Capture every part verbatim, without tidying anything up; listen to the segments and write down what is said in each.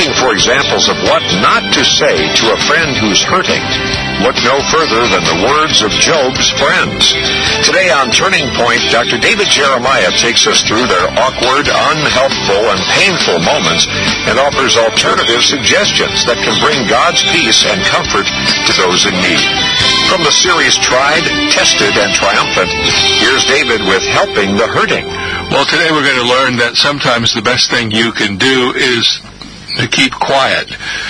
Looking for examples of what not to say to a friend who's hurting? Look no further than the words of Job's friends. Today on Turning Point, Doctor David Jeremiah takes us through their awkward, unhelpful, and painful moments and offers alternative suggestions that can bring God's peace and comfort to those in need. From the series Tried, Tested, and Triumphant, here's David with Helping the Hurting. Well, today we're going to learn that sometimes the best thing you can do is to keep quiet.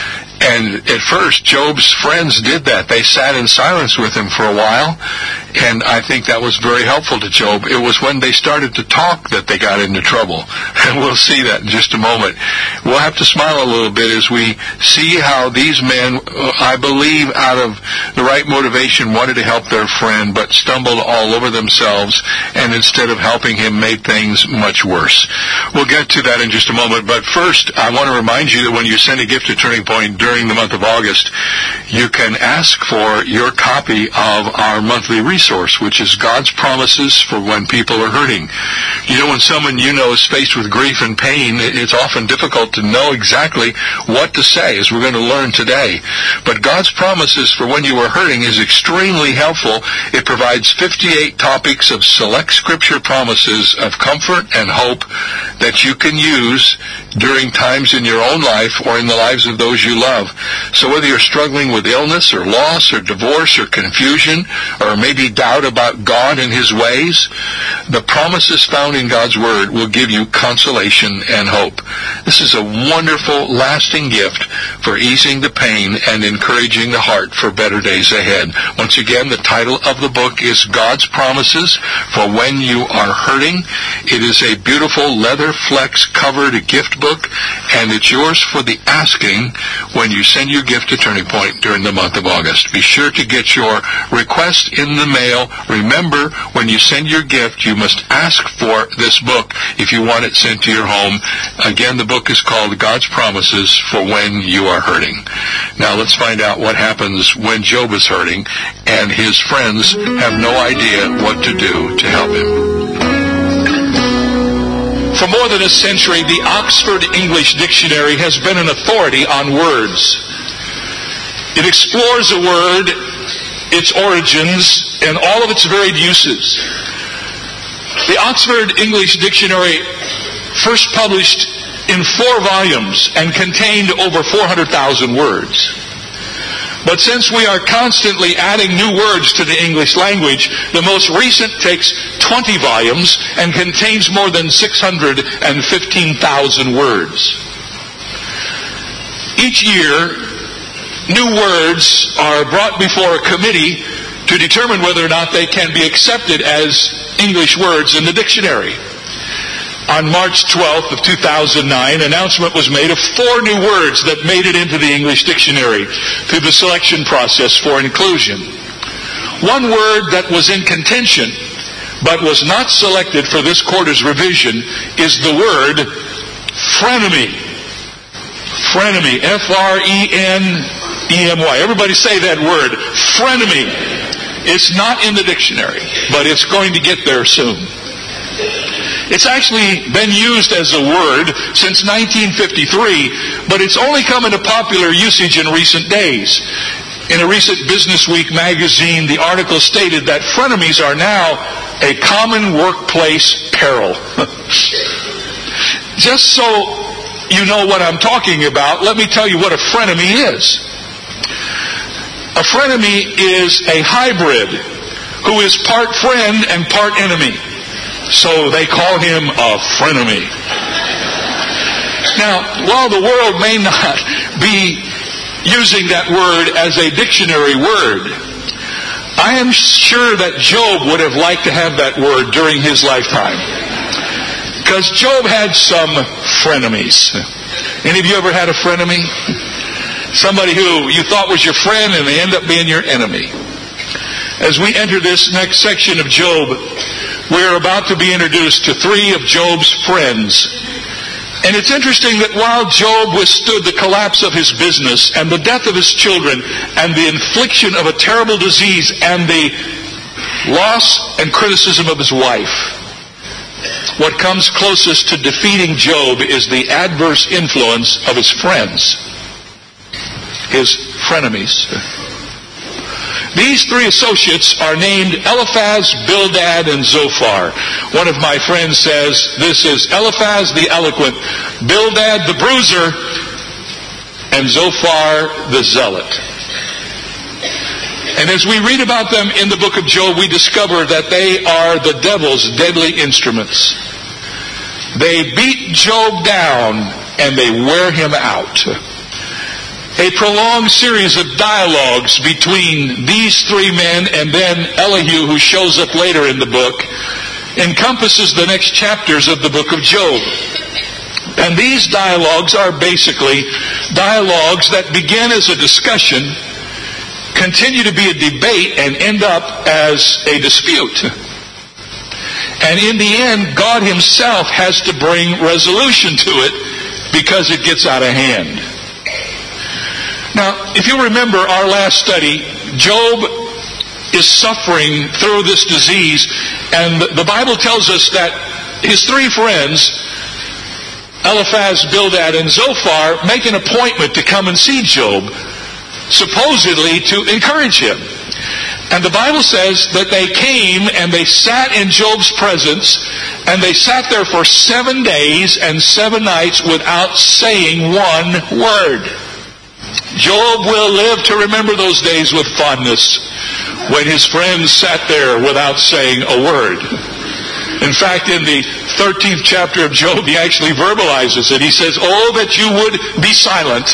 And at first, Job's friends did that. They sat in silence with him for a while, and I think that was very helpful to Job. It was when they started to talk that they got into trouble, and we'll see that in just a moment. We'll have to smile a little bit as we see how these men, I believe, out of the right motivation, wanted to help their friend, but stumbled all over themselves, and instead of helping him, made things much worse. We'll get to that in just a moment, but first, I want to remind you that when you send a gift to Turning Point during the month of August, you can ask for your copy of our monthly resource, which is God's Promises for When People Are Hurting. You know, when someone you know is faced with grief and pain, it's often difficult to know exactly what to say, as we're going to learn today. But God's Promises for When You Are Hurting is extremely helpful. It provides fifty-eight topics of select scripture promises of comfort and hope that you can use during times in your own life or in the lives of those you love. So whether you're struggling with illness or loss or divorce or confusion or maybe doubt about God and His ways, the promises found in God's Word will give you consolation and hope. This is a wonderful, lasting gift for easing the pain and encouraging the heart for better days ahead. Once again, the title of the book is God's Promises for When You Are Hurting. It is a beautiful leather flex covered gift book, and it's yours for the asking when you send your gift to Turning Point during the month of August. Be sure to get your request in the mail. Remember, when you send your gift, you must ask for this book if you want it sent to your home. Again, the book is called God's Promises for When You Are Hurting. Now let's find out what happens when Job is hurting and his friends have no idea what to do to help him. For more than a century, the Oxford English Dictionary has been an authority on words. It explores a word, its origins, and all of its varied uses. The Oxford English Dictionary first published in four volumes and contained over four hundred thousand words. But since we are constantly adding new words to the English language, the most recent takes twenty volumes and contains more than six hundred fifteen thousand words. Each year, new words are brought before a committee to determine whether or not they can be accepted as English words in the dictionary. On March twelfth of two thousand nine, an announcement was made of four new words that made it into the English dictionary through the selection process for inclusion. One word that was in contention but was not selected for this quarter's revision is the word frenemy. Frenemy. F R E N E M Y. Everybody say that word. Frenemy. It's not in the dictionary, but it's going to get there soon. It's actually been used as a word since nineteen fifty-three, but it's only come into popular usage in recent days. In a recent Business Week magazine, the article stated that frenemies are now a common workplace peril. Just so you know what I'm talking about, let me tell you what a frenemy is. A frenemy is a hybrid who is part friend and part enemy. So they call him a frenemy. Now, while the world may not be using that word as a dictionary word, I am sure that Job would have liked to have that word during his lifetime. Because Job had some frenemies. Any of you ever had a frenemy? Somebody who you thought was your friend and they end up being your enemy. As we enter this next section of Job, we're about to be introduced to three of Job's friends. And it's interesting that while Job withstood the collapse of his business and the death of his children and the infliction of a terrible disease and the loss and criticism of his wife, what comes closest to defeating Job is the adverse influence of his friends, his frenemies. These three associates are named Eliphaz, Bildad, and Zophar. One of my friends says this is Eliphaz the eloquent, Bildad the bruiser, and Zophar the zealot. And as we read about them in the book of Job, we discover that they are the devil's deadly instruments. They beat Job down and they wear him out. A prolonged series of dialogues between these three men and then Elihu, who shows up later in the book, encompasses the next chapters of the book of Job. And these dialogues are basically dialogues that begin as a discussion, continue to be a debate, and end up as a dispute. And in the end, God himself has to bring resolution to it because it gets out of hand. Now, if you remember our last study, Job is suffering through this disease, and the Bible tells us that his three friends, Eliphaz, Bildad, and Zophar, make an appointment to come and see Job, supposedly to encourage him. And the Bible says that they came and they sat in Job's presence, and they sat there for seven days and seven nights without saying one word. Job will live to remember those days with fondness when his friends sat there without saying a word. In fact, in the thirteenth chapter of Job, he actually verbalizes it. He says, "Oh, that you would be silent."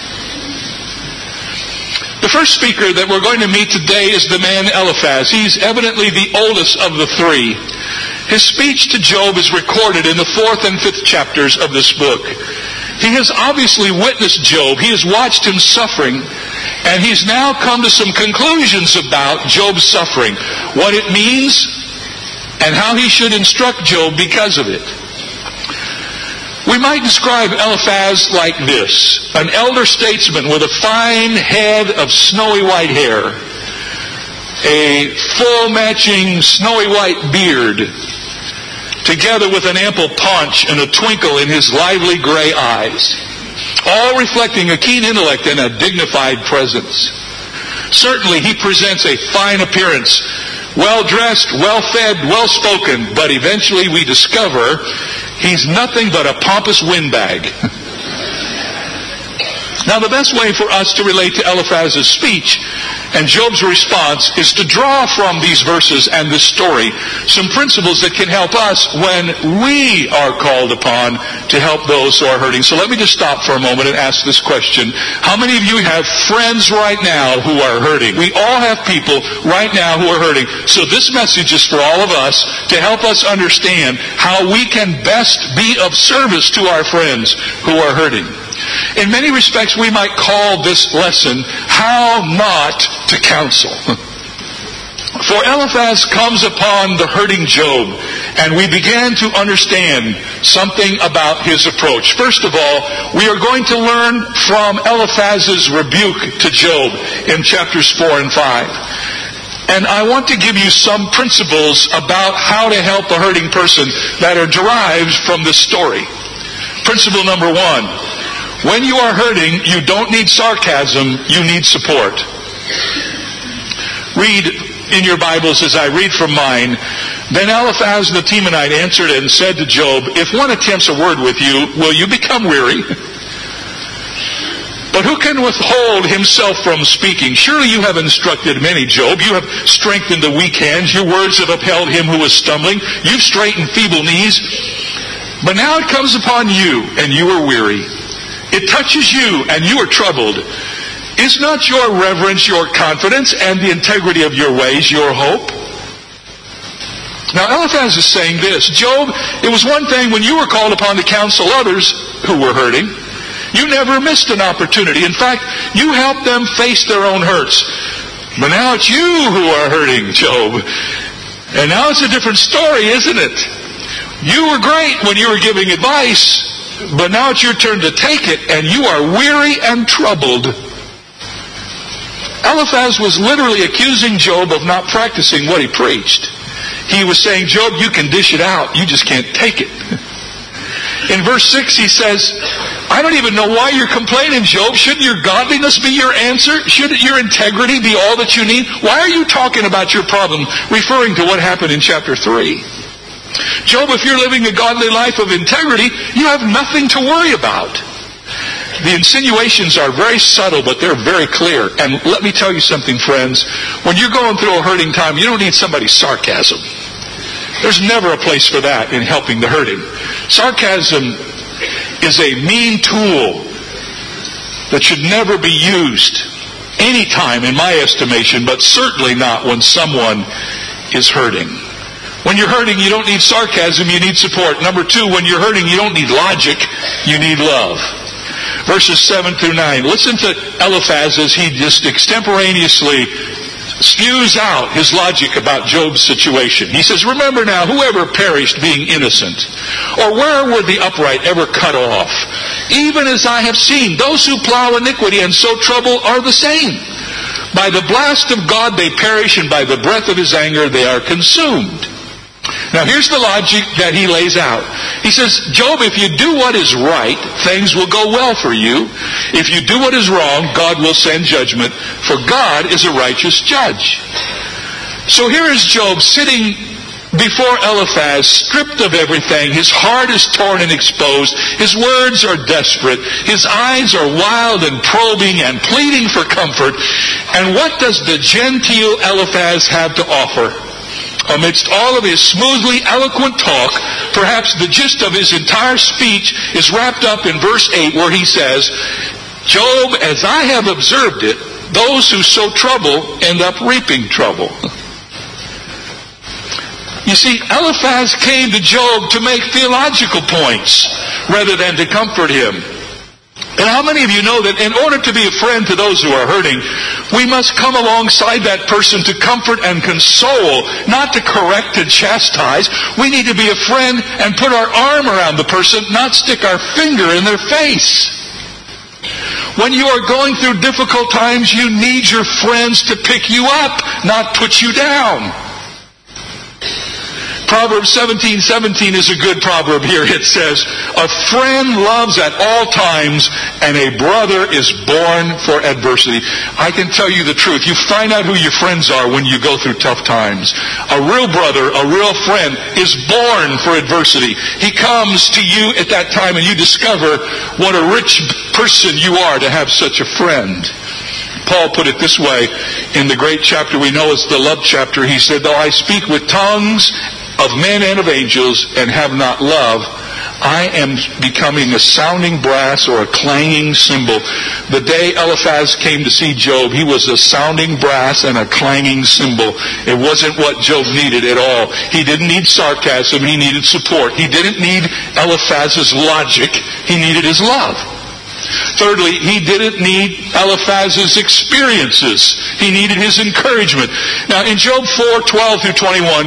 The first speaker that we're going to meet today is the man Eliphaz. He's evidently the oldest of the three. His speech to Job is recorded in the fourth and fifth chapters of this book. He has obviously witnessed Job. He has watched him suffering, and he's now come to some conclusions about Job's suffering, what it means, and how he should instruct Job because of it. We might describe Eliphaz like this: an elder statesman with a fine head of snowy white hair, a full matching snowy white beard, together with an ample paunch and a twinkle in his lively gray eyes, all reflecting a keen intellect and a dignified presence. Certainly he presents a fine appearance, well-dressed, well-fed, well-spoken, but eventually we discover he's nothing but a pompous windbag. Now, the best way for us to relate to Eliphaz's speech and Job's response is to draw from these verses and this story some principles that can help us when we are called upon to help those who are hurting. So let me just stop for a moment and ask this question. How many of you have friends right now who are hurting? We all have people right now who are hurting. So this message is for all of us to help us understand how we can best be of service to our friends who are hurting. In many respects, we might call this lesson, How Not to Counsel. For Eliphaz comes upon the hurting Job, and we began to understand something about his approach. First of all, we are going to learn from Eliphaz's rebuke to Job in chapters four and five. And I want to give you some principles about how to help a hurting person that are derived from this story. Principle number one: when you are hurting, you don't need sarcasm, you need support. Read in your Bibles as I read from mine. Then Eliphaz the Temanite answered and said to Job, "If one attempts a word with you, will you become weary? But who can withhold himself from speaking? Surely you have instructed many, Job. You have strengthened the weak hands. Your words have upheld him who was stumbling. You've straightened feeble knees. But now it comes upon you, and you are weary. It touches you, and you are troubled. Is not your reverence your confidence, and the integrity of your ways your hope?" Now Eliphaz is saying this: Job, it was one thing when you were called upon to counsel others who were hurting. You never missed an opportunity. In fact, you helped them face their own hurts. But now it's you who are hurting, Job. And now it's a different story, isn't it? You were great when you were giving advice, but now it's your turn to take it, and you are weary and troubled. Eliphaz was literally accusing Job of not practicing what he preached. He was saying, Job, you can dish it out. You just can't take it. In verse six, he says, I don't even know why you're complaining, Job. Shouldn't your godliness be your answer? Shouldn't your integrity be all that you need? Why are you talking about your problem, referring to what happened in chapter three? Job, if you're living a godly life of integrity, you have nothing to worry about. The insinuations are very subtle, but they're very clear. And let me tell you something, friends. When you're going through a hurting time, you don't need somebody's sarcasm. There's never a place for that in helping the hurting. Sarcasm is a mean tool that should never be used any time, in my estimation, but certainly not when someone is hurting. When you're hurting, you don't need sarcasm, you need support. Number two, when you're hurting, you don't need logic, you need love. Verses seven through nine. Listen to Eliphaz as he just extemporaneously spews out his logic about Job's situation. He says, remember now, whoever perished being innocent, or where were the upright ever cut off? Even as I have seen, those who plow iniquity and sow trouble are the same. By the blast of God they perish, and by the breath of his anger they are consumed. Now here's the logic that he lays out. He says, Job, if you do what is right, things will go well for you. If you do what is wrong, God will send judgment, for God is a righteous judge. So here is Job sitting before Eliphaz, stripped of everything. His heart is torn and exposed. His words are desperate. His eyes are wild and probing and pleading for comfort. And what does the genteel Eliphaz have to offer? Amidst all of his smoothly eloquent talk, perhaps the gist of his entire speech is wrapped up in verse eight, where he says, Job, as I have observed it, those who sow trouble end up reaping trouble. You see, Eliphaz came to Job to make theological points rather than to comfort him. And how many of you know that in order to be a friend to those who are hurting, we must come alongside that person to comfort and console, not to correct and chastise. We need to be a friend and put our arm around the person, not stick our finger in their face. When you are going through difficult times, you need your friends to pick you up, not put you down. Proverbs seventeen seventeen is a good proverb here. It says, a friend loves at all times, and a brother is born for adversity. I can tell you the truth. You find out who your friends are when you go through tough times. A real brother, a real friend, is born for adversity. He comes to you at that time, and you discover what a rich person you are to have such a friend. Paul put it this way in the great chapter we know as the love chapter. He said, though I speak with tongues of men and of angels and have not love, I am becoming a sounding brass or a clanging cymbal. The day Eliphaz came to see Job, he was a sounding brass and a clanging cymbal. It wasn't what Job needed at all. He didn't need sarcasm, he needed support. He didn't need Eliphaz's logic, he needed his love. Thirdly, he didn't need Eliphaz's experiences. He needed his encouragement. Now in Job four twelve through twenty-one,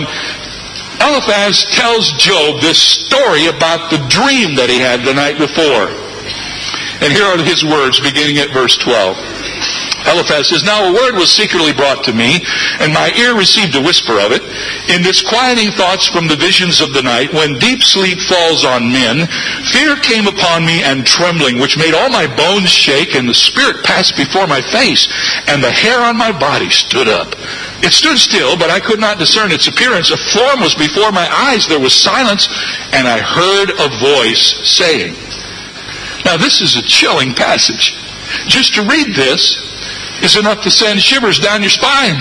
Eliphaz tells Job this story about the dream that he had the night before. And here are his words beginning at verse twelve. Eliphaz says, now a word was secretly brought to me, and my ear received a whisper of it. In disquieting thoughts from the visions of the night, when deep sleep falls on men, fear came upon me and trembling, which made all my bones shake, and the spirit passed before my face, and the hair on my body stood up. It stood still, but I could not discern its appearance. A form was before my eyes. There was silence, and I heard a voice saying. Now this is a chilling passage. Just to read this is enough to send shivers down your spine.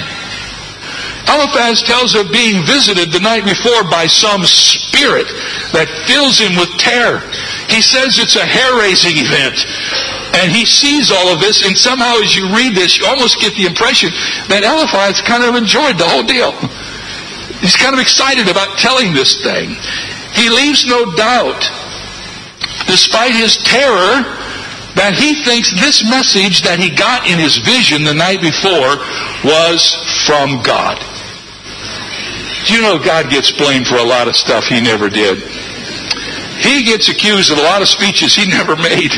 Eliphaz tells of being visited the night before by some spirit that fills him with terror. He says it's a hair-raising event. And he sees all of this, and somehow as you read this, you almost get the impression that Eliphaz kind of enjoyed the whole deal. He's kind of excited about telling this thing. He leaves no doubt, despite his terror, that he thinks this message that he got in his vision the night before was from God. Do you know God gets blamed for a lot of stuff he never did? He gets accused of a lot of speeches he never made.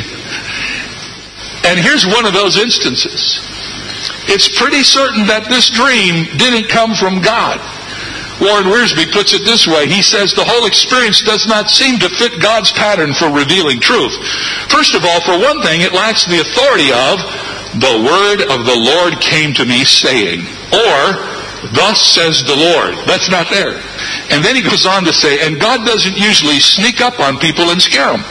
And here's one of those instances. It's pretty certain that this dream didn't come from God. Warren Wiersbe puts it this way. He says the whole experience does not seem to fit God's pattern for revealing truth. First of all, for one thing, it lacks the authority of the word of the Lord came to me saying, or thus says the Lord. That's not there. And then he goes on to say, and God doesn't usually sneak up on people and scare them.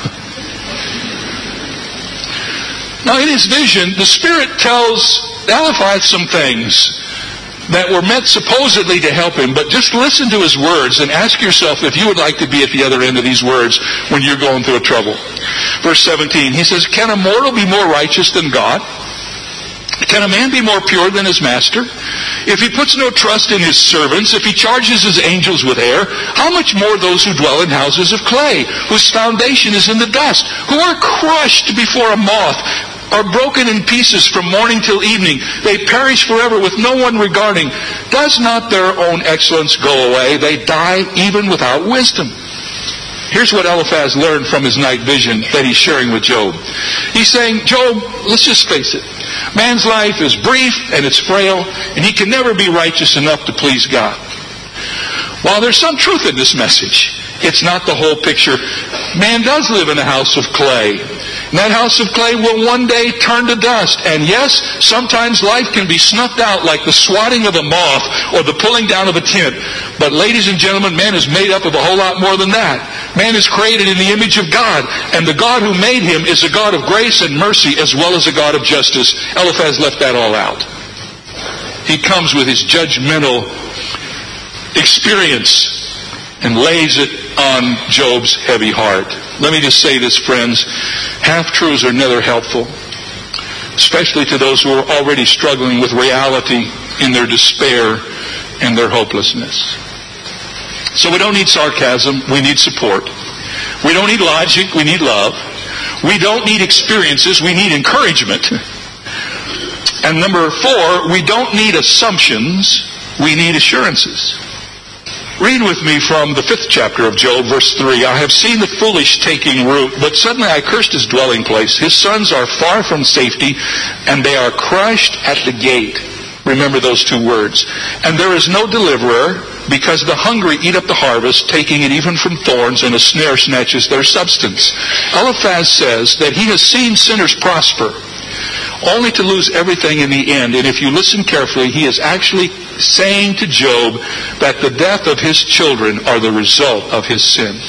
Now in his vision, the Spirit tells Eliphaz some things that were meant supposedly to help him, but just listen to his words and ask yourself if you would like to be at the other end of these words when you're going through a trouble. Verse seventeen, he says, can a mortal be more righteous than God? Can a man be more pure than his master? If he puts no trust in his servants, if he charges his angels with air, how much more those who dwell in houses of clay, whose foundation is in the dust, who are crushed before a moth, are broken in pieces from morning till evening. They perish forever with no one regarding. Does not their own excellence go away? They die even without wisdom. Here's what Eliphaz learned from his night vision that he's sharing with Job. He's saying, Job, let's just face it. Man's life is brief and it's frail, and he can never be righteous enough to please God. While there's some truth in this message, it's not the whole picture. Man does live in a house of clay. And that house of clay will one day turn to dust. And yes, sometimes life can be snuffed out like the swatting of a moth or the pulling down of a tent. But ladies and gentlemen, man is made up of a whole lot more than that. Man is created in the image of God. And the God who made him is a God of grace and mercy as well as a God of justice. Eliphaz left that all out. He comes with his judgmental experience and lays it on Job's heavy heart. Let me just say this, friends. Half-truths are never helpful, especially to those who are already struggling with reality in their despair and their hopelessness. So we don't need sarcasm, we need support. We don't need logic, we need love. We don't need experiences, we need encouragement. And number four, we don't need assumptions, we need assurances. Read with me from the fifth chapter of Job, verse three. I have seen the foolish taking root, but suddenly I cursed his dwelling place. His sons are far from safety, and they are crushed at the gate. Remember those two words. And there is no deliverer, because the hungry eat up the harvest, taking it even from thorns, and a snare snatches their substance. Eliphaz says that he has seen sinners prosper, only to lose everything in the end. And if you listen carefully, he is actually saying to Job that the death of his children are the result of his sin.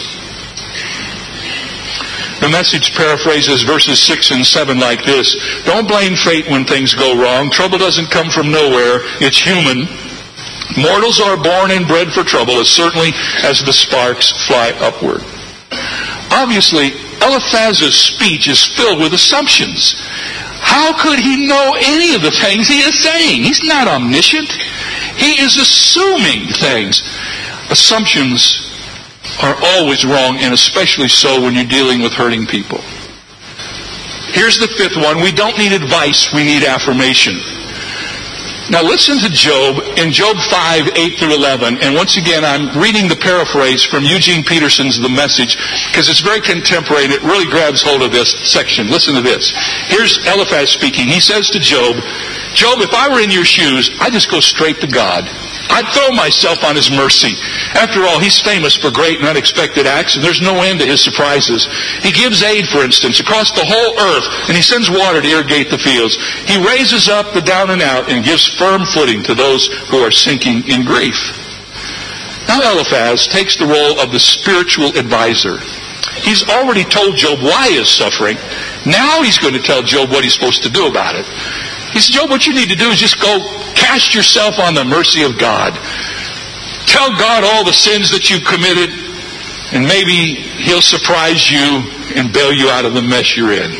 The Message paraphrases verses six and seven like this. Don't blame fate when things go wrong. Trouble doesn't come from nowhere. It's human. Mortals are born and bred for trouble as certainly as the sparks fly upward. Obviously, Eliphaz's speech is filled with assumptions. How could he know any of the things he is saying? He's not omniscient. He is assuming things. Assumptions are always wrong, and especially so when you're dealing with hurting people. Here's the fifth one. We don't need advice, we need affirmation. Now listen to Job in Job five, eight through eleven. And once again, I'm reading the paraphrase from Eugene Peterson's The Message, because it's very contemporary and it really grabs hold of this section. Listen to this. Here's Eliphaz speaking. He says to Job, Job, if I were in your shoes, I'd just go straight to God. I'd throw myself on his mercy. After all, he's famous for great and unexpected acts, and there's no end to his surprises. He gives aid, for instance, across the whole earth, and he sends water to irrigate the fields. He raises up the down and out and gives firm footing to those who are sinking in grief. Now Eliphaz takes the role of the spiritual advisor. He's already told Job why he is suffering. Now he's going to tell Job what he's supposed to do about it. He says, Job, what you need to do is just go cast yourself on the mercy of God. Tell God all the sins that you've committed, and maybe He'll surprise you and bail you out of the mess you're in.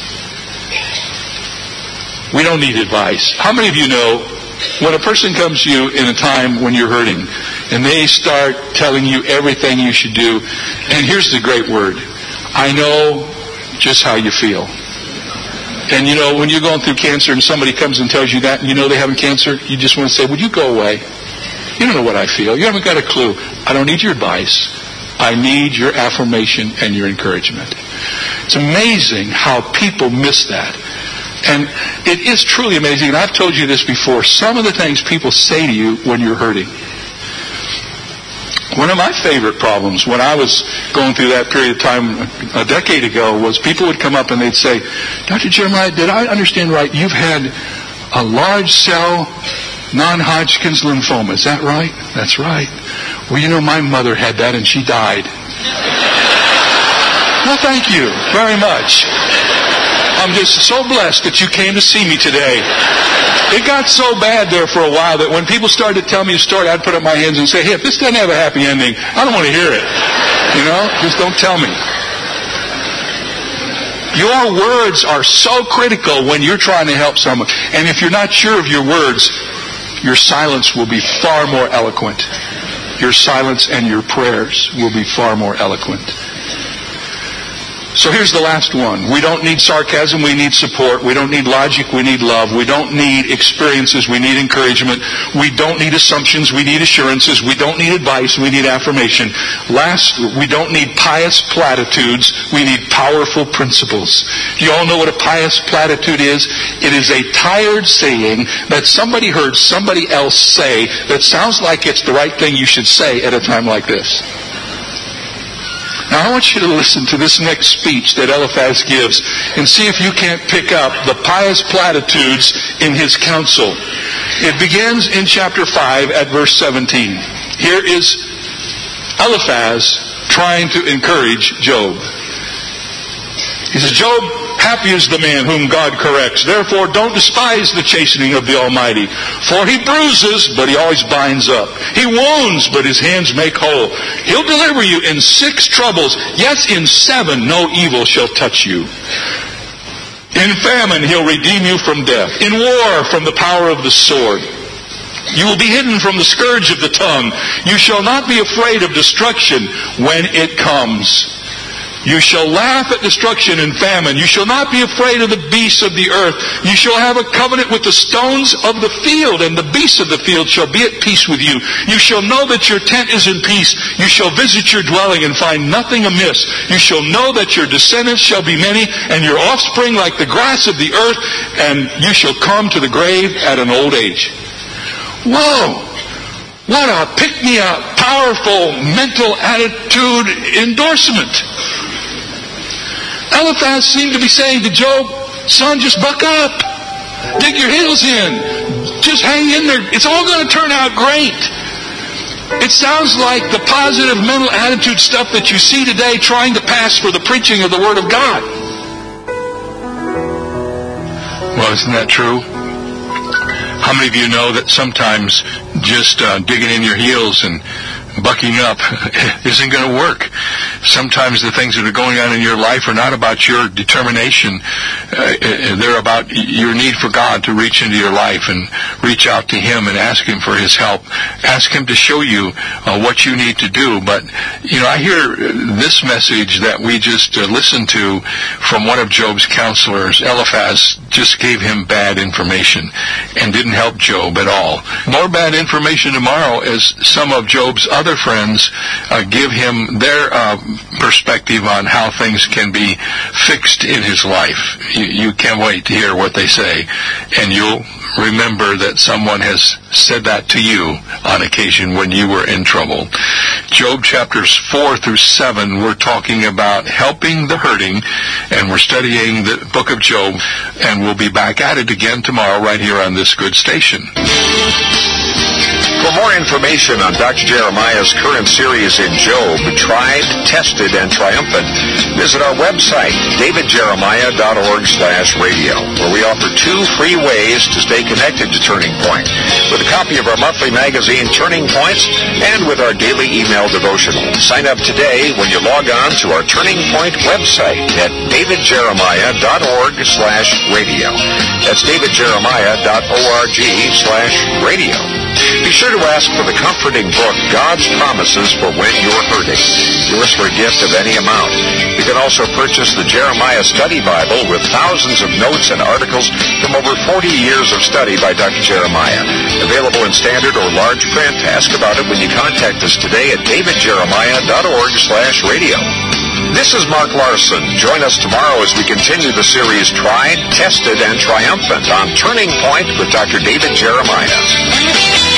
We don't need advice. How many of you know when a person comes to you in a time when you're hurting, and they start telling you everything you should do, and here's the great word, I know just how you feel. And you know, when you're going through cancer and somebody comes and tells you that, and you know they have cancer, you just want to say, would you go away? You don't know what I feel. You haven't got a clue. I don't need your advice. I need your affirmation and your encouragement. It's amazing how people miss that. And it is truly amazing, and I've told you this before, some of the things people say to you when you're hurting. One of my favorite problems when I was going through that period of time a decade ago was people would come up and they'd say, Doctor Jeremiah, did I understand right? You've had a large cell non-Hodgkin's lymphoma. Is that right? That's right. Well, you know, my mother had that and she died. Well, thank you very much. I'm just so blessed that you came to see me today. It got so bad there for a while that when people started to tell me a story, I'd put up my hands and say, hey, if this doesn't have a happy ending, I don't want to hear it. You know, just don't tell me. Your words are so critical when you're trying to help someone. And if you're not sure of your words, your silence will be far more eloquent. Your silence and your prayers will be far more eloquent. So here's the last one. We don't need sarcasm, we need support. We don't need logic, we need love. We don't need experiences, we need encouragement. We don't need assumptions, we need assurances. We don't need advice, we need affirmation. Last, we don't need pious platitudes, we need powerful principles. Do you all know what a pious platitude is? It is a tired saying that somebody heard somebody else say that sounds like it's the right thing you should say at a time like this. Now I want you to listen to this next speech that Eliphaz gives and see if you can't pick up the pious platitudes in his counsel. It begins in chapter five at verse seventeen. Here is Eliphaz trying to encourage Job. He says, Job, happy is the man whom God corrects. Therefore, don't despise the chastening of the Almighty. For he bruises, but he always binds up. He wounds, but his hands make whole. He'll deliver you in six troubles. Yes, in seven no evil shall touch you. In famine he'll redeem you from death. In war from the power of the sword. You will be hidden from the scourge of the tongue. You shall not be afraid of destruction when it comes. You shall laugh at destruction and famine. You shall not be afraid of the beasts of the earth. You shall have a covenant with the stones of the field, and the beasts of the field shall be at peace with you. You shall know that your tent is in peace. You shall visit your dwelling and find nothing amiss. You shall know that your descendants shall be many, and your offspring like the grass of the earth, and you shall come to the grave at an old age. Whoa! What a pick-me-up, powerful mental attitude endorsement. Eliphaz seemed to be saying to Job, son, just buck up. Dig your heels in. Just hang in there. It's all going to turn out great. It sounds like the positive mental attitude stuff that you see today trying to pass for the preaching of the Word of God. Well, isn't that true? How many of you know that sometimes just uh, digging in your heels and bucking up isn't going to work? Sometimes the things that are going on in your life are not about your determination. Uh, they're about your need for God to reach into your life and reach out to Him and ask Him for His help. Ask Him to show you uh, what you need to do. But, you know, I hear this message that we just uh, listened to from one of Job's counselors. Eliphaz just gave him bad information and didn't help Job at all. More bad information tomorrow as some of Job's other friends uh, give him their uh, perspective on how things can be fixed in his life. You, you can't wait to hear what they say, and you'll remember that someone has said that to you on occasion when you were in trouble. Job chapters four through seven, we're talking about helping the hurting, and we're studying the book of Job, and we'll be back at it again tomorrow right here on this good station. For more information on Doctor Jeremiah's current series in Job, Tried, Tested, and Triumphant, visit our website, david jeremiah dot org slash radio, where we offer two free ways to stay connected to Turning Point, with a copy of our monthly magazine, Turning Points, and with our daily email devotional. Sign up today when you log on to our Turning Point website at david jeremiah dot org slash radio. That's david jeremiah dot org slash radio. Be sure to ask for the comforting book, God's Promises for When You're Hurting. Yours for a gift of any amount. You can also purchase the Jeremiah Study Bible with thousands of notes and articles from over forty years of study by Doctor Jeremiah. Available in standard or large print. Ask about it when you contact us today at david jeremiah dot org slash radio. This is Mark Larson. Join us tomorrow as we continue the series Tried, Tested, and Triumphant on Turning Point with Doctor David Jeremiah.